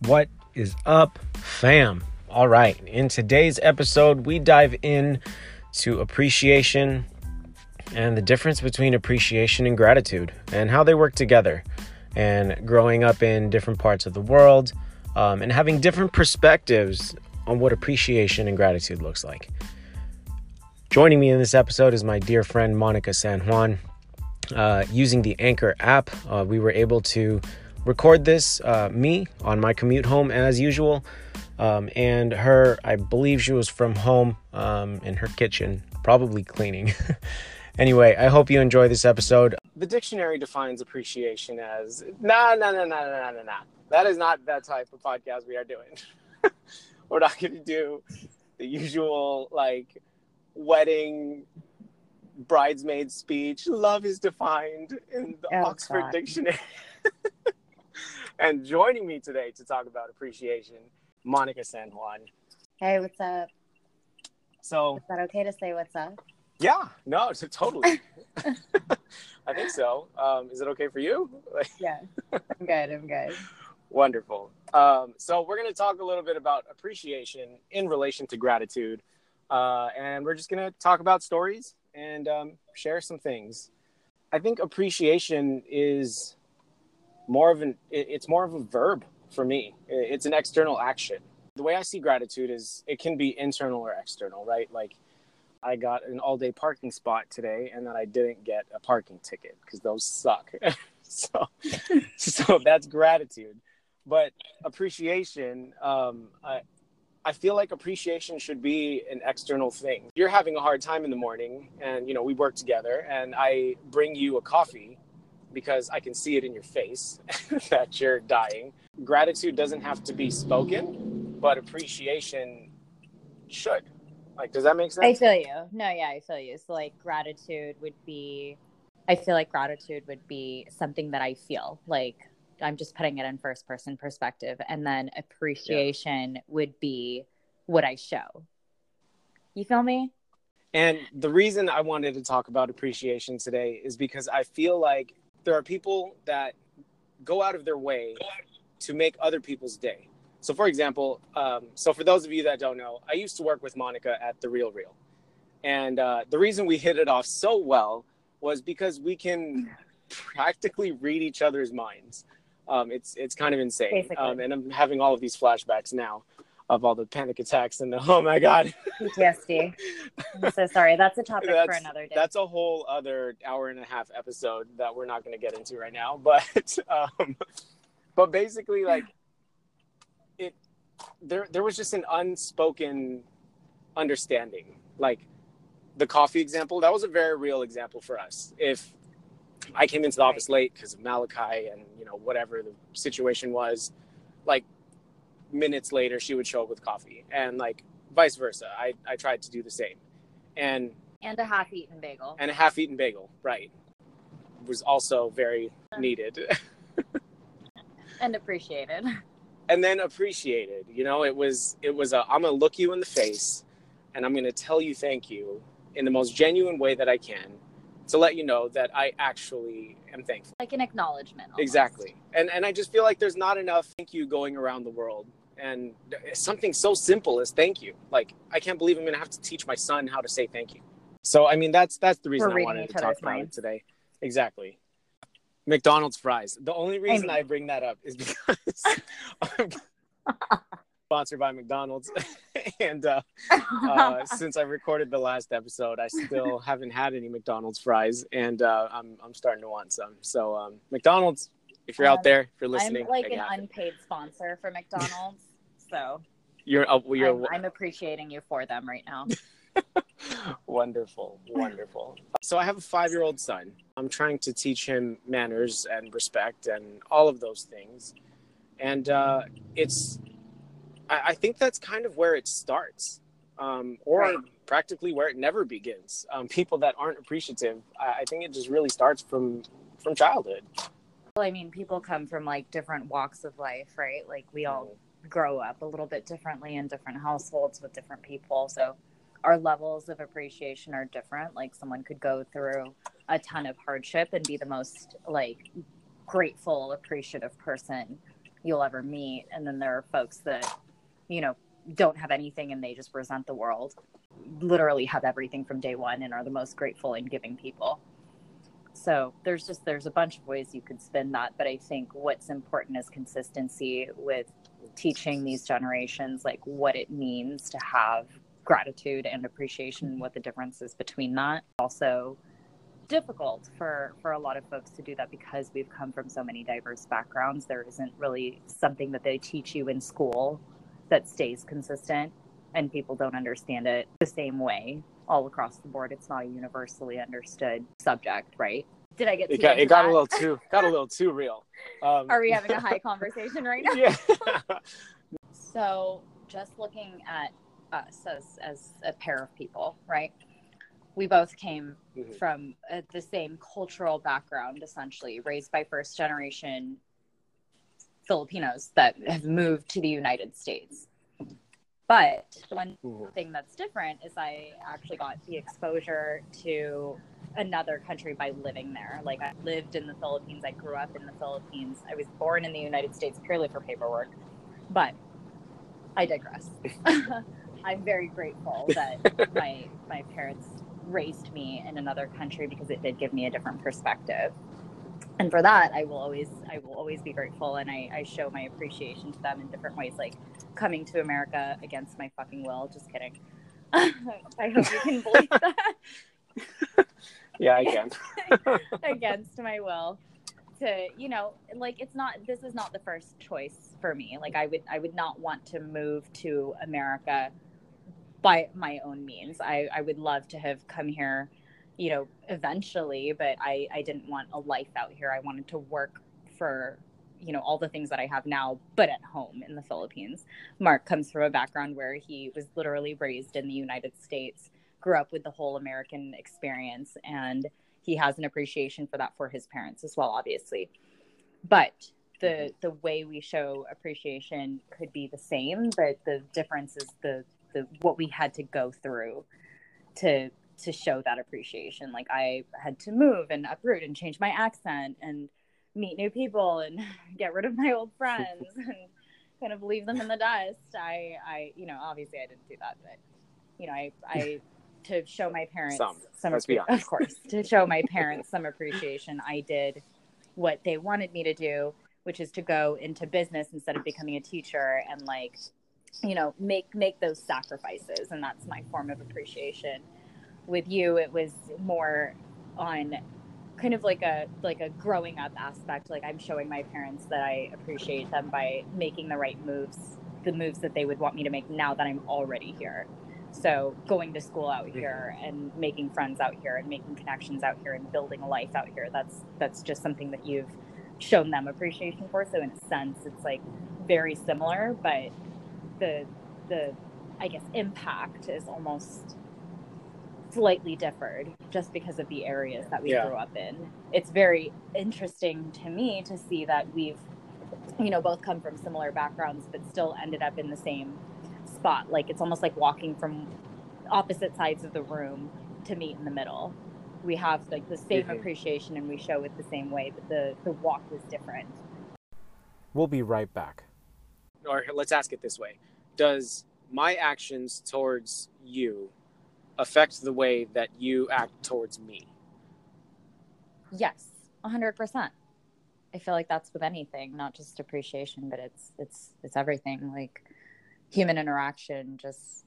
What is up, fam? All right, in today's episode, we dive in to appreciation and the difference between appreciation and gratitude and how they work together, and growing up in different parts of the world and having different perspectives on what appreciation and gratitude looks like. Joining me in this episode is my dear friend Monica San Juan. Using the Anchor app, we were able to record this, me on my commute home as usual, and her, I believe she was from home in her kitchen, probably cleaning. Anyway, I hope you enjoy this episode. The dictionary defines appreciation as, nah. That is not that type of podcast we are doing. We're not going to do the usual, wedding bridesmaid speech. Love is defined in the Oxford Dictionary. And joining me today to talk about appreciation, Monica San Juan. Hey, what's up? So, is that okay to say what's up? Yeah, no, it's totally. I think so. Is it okay for you? Yeah, I'm good. Wonderful. So we're going to talk a little bit about appreciation in relation to gratitude. And we're just going to talk about stories and share some things. I think appreciation is more of a verb for me. It's an external action. The way I see gratitude is it can be internal or external, right? Like, I got an all-day parking spot today, and then I didn't get a parking ticket because those suck. So that's gratitude. But appreciation, I feel like appreciation should be an external thing. You're having a hard time in the morning, and we work together, and I bring you a coffee because I can see it in your face that you're dying. Gratitude doesn't have to be spoken, but appreciation should. Does that make sense? I feel you. No, yeah, I feel you. So gratitude would be something that I feel like I'm just putting it in first person perspective. And then appreciation would be what I show. You feel me? And the reason I wanted to talk about appreciation today is because I feel like there are people that go out of their way to make other people's day. So, for example, for those of you that don't know, I used to work with Monica at The Real Real. And the reason we hit it off so well was because we can practically read each other's minds. It's kind of insane. And I'm having all of these flashbacks now of all the panic attacks and oh my God. PTSD. I'm so sorry. That's a topic for another day. That's a whole other hour-and-a-half episode that we're not going to get into right now. But basically, there was just an unspoken understanding. Like the coffee example, that was a very real example for us. If I came into the office late because of Malachi and whatever the situation was, minutes later she would show up with coffee, and vice versa. I tried to do the same, and a half-eaten bagel, right, was also very needed. And appreciated. And then appreciated, it was I'm gonna look you in the face and I'm gonna tell you thank you in the most genuine way that I can to let you know that I actually am thankful. Like an acknowledgement. Almost. Exactly. And I just feel like there's not enough thank you going around the world. And something so simple as thank you. I can't believe I'm gonna have to teach my son how to say thank you. So I mean that's the reason I wanted to talk about it today. Exactly. McDonald's fries. The only reason I bring that up is because I'm sponsored by McDonald's. And since I recorded the last episode, I still haven't had any McDonald's fries. And I'm starting to want some. So McDonald's, if you're out there, if you're listening. I'm an unpaid sponsor for McDonald's. So I'm appreciating you for them right now. Wonderful. So I have a 5-year-old son. I'm trying to teach him manners and respect and all of those things. And I think that's kind of where it starts, or practically where it never begins. People that aren't appreciative, I think it just really starts from childhood. Well, I mean, people come from different walks of life, right? We all grow up a little bit differently in different households with different people. So our levels of appreciation are different. Someone could go through a ton of hardship and be the most grateful, appreciative person you'll ever meet. And then there are folks that, you know, don't have anything and they just resent the world, literally have everything from day one and are the most grateful and giving people. So there's a bunch of ways you could spin that. But I think what's important is consistency with teaching these generations, like what it means to have gratitude and appreciation, what the difference is between that. Also difficult for a lot of folks to do that because we've come from so many diverse backgrounds. There isn't really something that they teach you in school that stays consistent, and people don't understand it the same way all across the board. It's not a universally understood subject, right? Did I get too it got a little too real. Are we having a high conversation right now? Yeah. So just looking at us as a pair of people, right? We both came from the same cultural background, essentially, raised by first generation Filipinos that have moved to the United States. But one thing that's different is I actually got the exposure to another country by living there. Like, I lived in the Philippines. I grew up in the Philippines. I was born in the United States purely for paperwork. But I digress. I'm very grateful that my parents raised me in another country because it did give me a different perspective. And for that, I will always be grateful, and I show my appreciation to them in different ways, like coming to America against my fucking will. Just kidding. I hope you can believe that. Yeah, I can. Against my will. To, you know, like, this is not the first choice for me. Like, I would not want to move to America by my own means. I would love to have come here, you know, eventually, but I didn't want a life out here. I wanted to work for, you know, all the things that I have now, but at home in the Philippines. Mark comes from a background where he was literally raised in the United States, grew up with the whole American experience, and he has an appreciation for that for his parents as well, obviously. But the way we show appreciation could be the same, but the difference is the what we had to go through to show that appreciation. Like, I had to move and uproot and change my accent and meet new people and get rid of my old friends and kind of leave them in the dust. I you know, obviously I didn't do that, but, you know, I to show my parents some of course, to show my parents some appreciation, I did what they wanted me to do, which is to go into business instead of becoming a teacher, and, like, you know, make those sacrifices. And that's my form of appreciation. With you, it was more on kind of like a growing up aspect. Like, I'm showing my parents that I appreciate them by making the right moves, the moves that they would want me to make now that I'm already here. So going to school out here and making friends out here and making connections out here and building a life out here, that's just something that you've shown them appreciation for. So in a sense, it's like very similar, but the I guess impact is almost slightly differed just because of the areas that we grew up in. It's very interesting to me to see that we've, you know, both come from similar backgrounds but still ended up in the same spot. Like, it's almost like walking from opposite sides of the room to meet in the middle. We have, like, the same appreciation and we show it the same way, but the walk was different. We'll be right back. Or let's ask it this way. Does my actions towards you affect the way that you act towards me? Yes, 100%. I feel like that's with anything, not just appreciation, but it's everything. Like, human interaction, just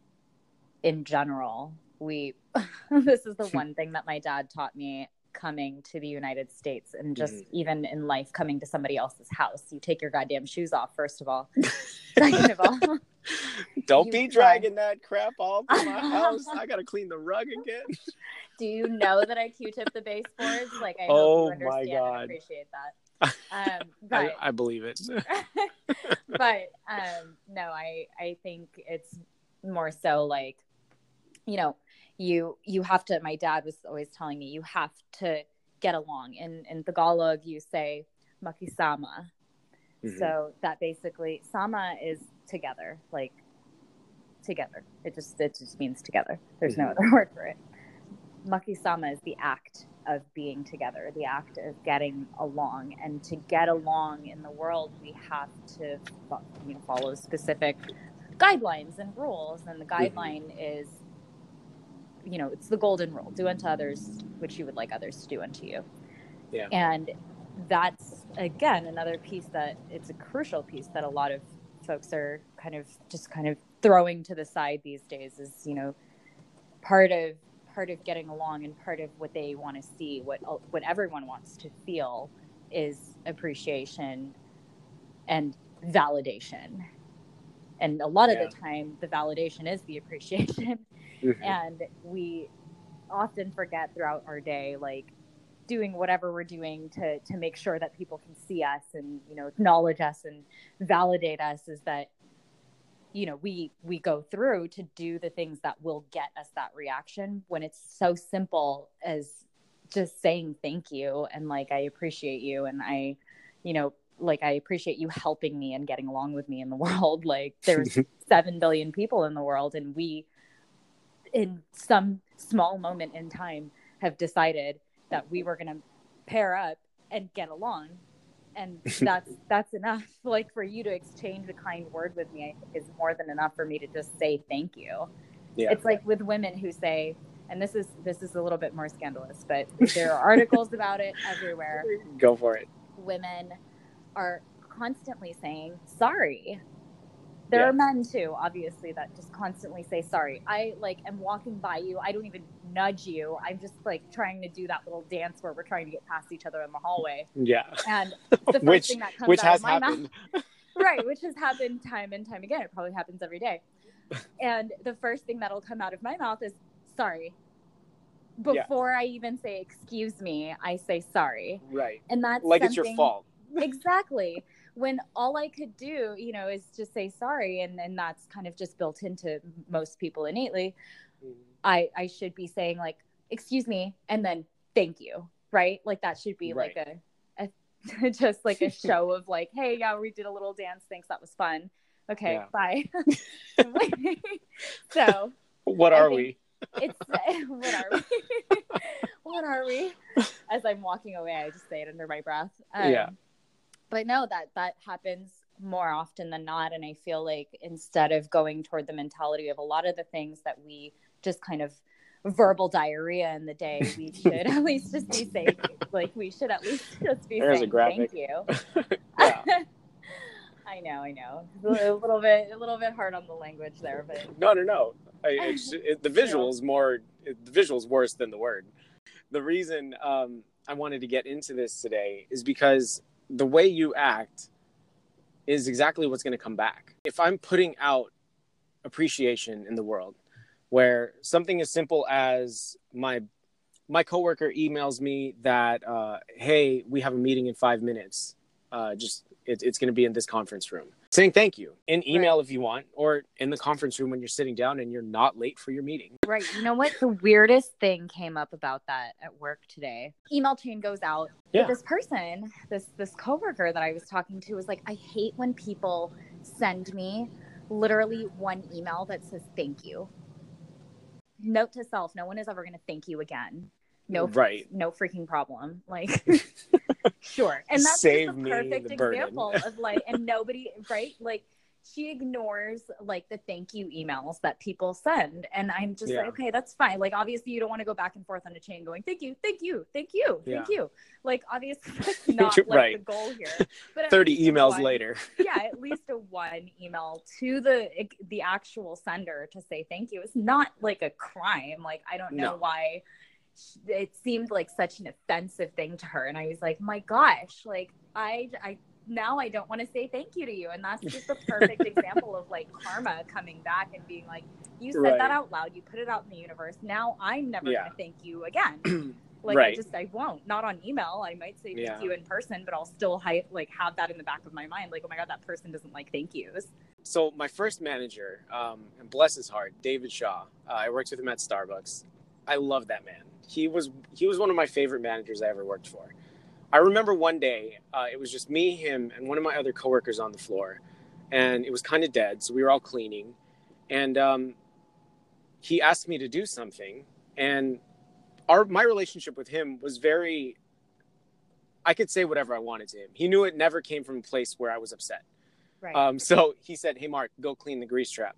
in general. This is the one thing that my dad taught me coming to the United States, and just even in life, coming to somebody else's house. You take your goddamn shoes off, first of all. Second of all, don't be dragging that crap all to my house. I gotta clean the rug again. Do you know that I Q-tip the baseboards? Like, I hope you understand and appreciate that. But I believe it. But no, I think it's more so like, you know, you have to, my dad was always telling me, you have to get along. In Tagalog, you say makisama. So that basically, sama is together, like together. It just means together. There's no other word for it. Makisama is the act of being together, the act of getting along. And to get along in the world, we have to follow specific guidelines and rules. And the guideline is, it's the golden rule: do unto others what you would like others to do unto you. Yeah. And that's, again, another piece that it's a crucial piece that a lot of folks are kind of throwing to the side these days is, part of getting along, and part of what they want to see, what everyone wants to feel, is appreciation and validation. And a lot of the time, the validation is the appreciation. And we often forget throughout our day, like, doing whatever we're doing to make sure that people can see us and, acknowledge us and validate us, is that, we go through to do the things that will get us that reaction, when it's so simple as just saying thank you and, like, I appreciate you, and I appreciate you helping me and getting along with me in the world. Like, there's 7 billion people in the world, and we, in some small moment in time, have decided that we were going to pair up and get along. And that's enough. Like, for you to exchange a kind word with me, I think, is more than enough for me to just say thank you. Yeah. It's like with women who say, and this is a little bit more scandalous, but there are articles about it everywhere. Go for it. Women are constantly saying sorry. There are men too, obviously, that just constantly say sorry. I, like, am walking by you. I don't even nudge you. I'm just, like, trying to do that little dance where we're trying to get past each other in the hallway. Yeah. And the first thing that comes out of my mouth, right, which has happened time and time again. It probably happens every day. And the first thing that'll come out of my mouth is sorry. Before I even say excuse me, I say sorry. Right. And that's like it's your fault. Exactly. When all I could do, is just say sorry, and that's kind of just built into most people innately. I should be saying, like, excuse me, and then thank you, right? Like, that should be like a just like a show of, like, hey, yeah, we did a little dance, thanks, that was fun. Okay, bye. So what are we? It's what are we? What are we? As I'm walking away, I just say it under my breath. But no, that happens more often than not. And I feel like, instead of going toward the mentality of a lot of the things that we just kind of verbal diarrhea in the day, we should at least just be saying, like, we should at least just be saying thank you. I know. A little bit hard on the language there, but no. The visual's worse than the word. The reason I wanted to get into this today is because the way you act is exactly what's going to come back. If I'm putting out appreciation in the world, where something as simple as my coworker emails me that, hey, we have a meeting in 5 minutes. It's going to be in this conference room. Saying thank you in email if you want, or in the conference room when you're sitting down and you're not late for your meeting. Right. You know what? The weirdest thing came up about that at work today. Email chain goes out. Yeah. But this person, this coworker that I was talking to, was like, I hate when people send me literally one email that says thank you. Note to self: no one is ever going to thank you again. No freaking problem. Like, sure. And that's just a perfect example of, like, and nobody, right? Like, she ignores, like, the thank you emails that people send. And I'm just like, okay, that's fine. Like, obviously you don't want to go back and forth on a chain going, thank you. Like, obviously that's not like the goal here. But 30 emails later. At least a one email to the actual sender to say thank you. It's not like a crime. Like, I don't know why it seemed like such an offensive thing to her. And I was like, my gosh, like, I now I don't want to say thank you to you. And that's just a perfect example of, like, karma coming back and being like, you said that out loud, you put it out in the universe, now I'm never going to thank you again. Like, I won't. Not on email. I might say thank you in person, but I'll still have that in the back of my mind. Like, oh my God, that person doesn't like thank yous. So my first manager, and bless his heart, David Shaw, I worked with him at Starbucks. I love that man. He was one of my favorite managers I ever worked for. I remember one day, it was just me, him, and one of my other coworkers on the floor, and it was kind of dead, so we were all cleaning, and he asked me to do something, and my relationship with him was very, I could say whatever I wanted to him. He knew it never came from a place where I was upset. Right. So he said, "Hey, Mark, go clean the grease trap."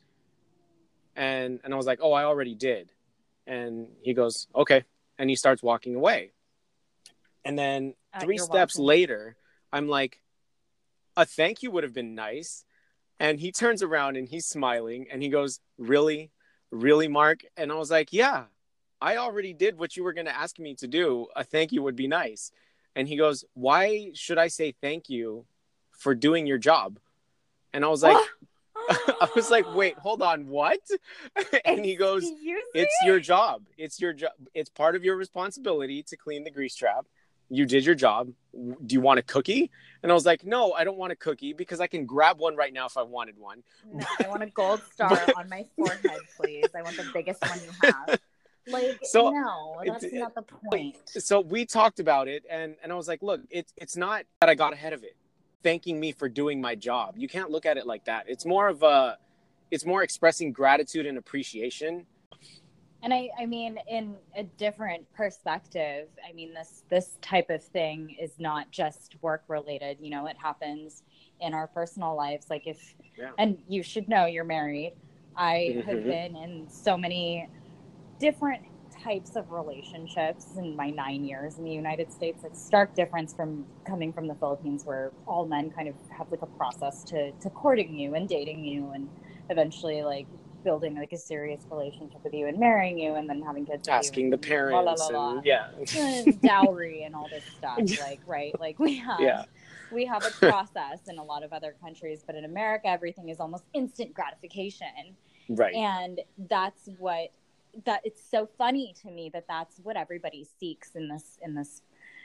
And I was like, "Oh, I already did." And he goes, "Okay." And he starts walking away. And then 3 steps later, I'm like, a thank you would have been nice. And he turns around and he's smiling and he goes, "Really? Really, Mark?" And I was like, "Yeah, I already did what you were going to ask me to do. A thank you would be nice." And he goes, "Why should I say thank you for doing your job?" And I was like, "Wait, hold on, what?" And he goes, "It's your job. It's your job. It's part of your responsibility to clean the grease trap. You did your job. Do you want a cookie?" And I was like, "No, I don't want a cookie because I can grab one right now if I wanted one." No, I want a gold star on my forehead, please. I want the biggest one you have. Like, so, no, that's not the point. So we talked about it, and I was like, "Look, it's not that I got ahead of it, thanking me for doing my job. You can't look at it like that. It's more expressing gratitude and appreciation." And I mean, in a different perspective, I mean, this type of thing is not just work related. You know, it happens in our personal lives. Like and you should know you're married. I have been in so many different types of relationships in my 9 years in the United States. It's stark difference from coming from the Philippines, where all men kind of have like a process to courting you and dating you and eventually like building like a serious relationship with you and marrying you and then having kids, asking the parents, and dowry and all this stuff. Like, right, like we have a process in a lot of other countries, but in America everything is almost instant gratification, right? And that's what it's so funny to me that's what everybody seeks in this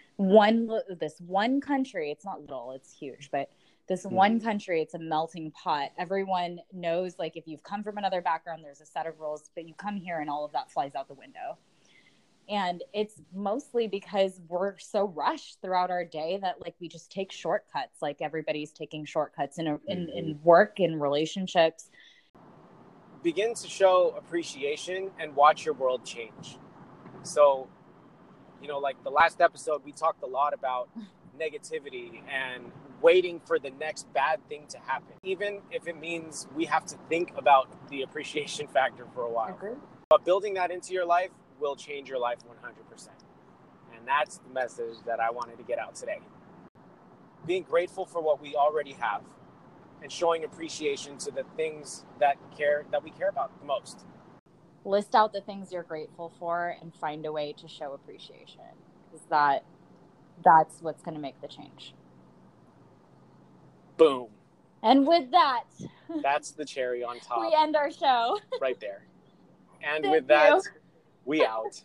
one country. It's not little, it's huge, but this one country, it's a melting pot. Everyone knows, like, if you've come from another background, there's a set of rules, but you come here and all of that flies out the window. And it's mostly because we're so rushed throughout our day that, like, we just take shortcuts. Like, everybody's taking shortcuts in work, in relationships. Begin to show appreciation and watch your world change. So, you know, like the last episode, we talked a lot about negativity and waiting for the next bad thing to happen, even if it means we have to think about the appreciation factor for a while. Okay. But building that into your life will change your life 100%. And that's the message that I wanted to get out today. Being grateful for what we already have and showing appreciation to the things that we care about the most. List out the things you're grateful for and find a way to show appreciation, because that's what's going to make the change. Boom. And with that, that's the cherry on top. We end our show. Right there. And with that, we out.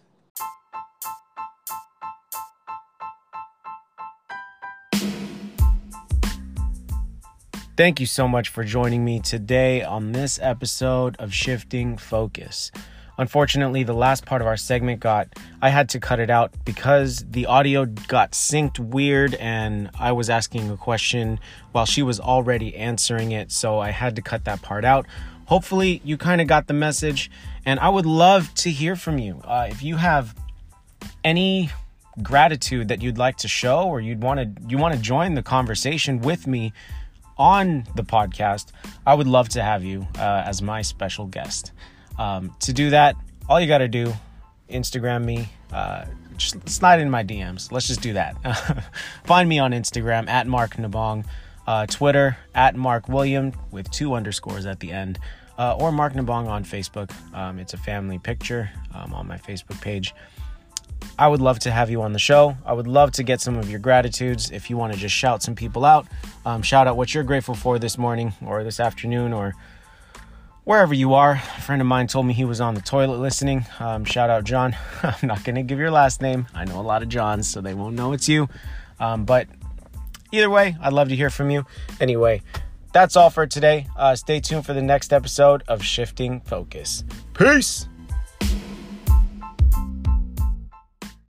Thank you so much for joining me today on this episode of Shifting Focus. Unfortunately, the last part of our segment I had to cut it out because the audio got synced weird and I was asking a question while she was already answering it, so I had to cut that part out. Hopefully, you kind of got the message, and I would love to hear from you. If you have any gratitude that you'd like to show, or you want to join the conversation with me on the podcast, I would love to have you as my special guest. To do that, all you got to do, Instagram me, just slide in my DMs. Let's just do that. Find me on Instagram at Mark Nabong, Twitter at Mark William with 2 underscores at the end, or Mark Nabong on Facebook. It's a family picture on my Facebook page. I would love to have you on the show. I would love to get some of your gratitudes. If you want to just shout some people out, shout out what you're grateful for this morning or this afternoon or wherever you are. A friend of mine told me he was on the toilet listening. Shout out, John. I'm not going to give your last name. I know a lot of Johns, so they won't know it's you. But either way, I'd love to hear from you. Anyway, that's all for today. Stay tuned for the next episode of Shifting Focus. Peace.